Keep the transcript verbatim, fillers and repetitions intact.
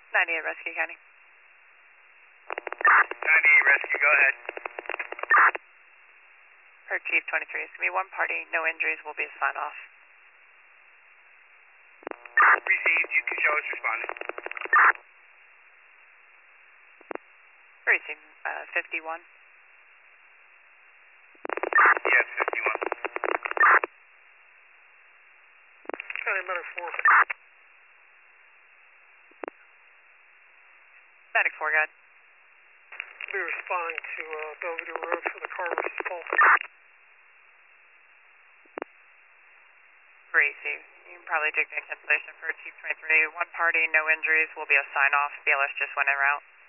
ninety-eight Rescue County. ninety-eight Rescue, go ahead. Per Chief twenty-three, it's going to be one party, no injuries, will be a sign off. Received, you can show us responding. Received, uh, fifty-one. Yes, fifty-one. County Medic four. Medic four, go ahead. Be responding to uh, Belvedere Road for the car versus Paul. Receive. You can probably take that cancellation for Chief twenty-three. One party, no injuries, will be a sign off. B L S just went en route.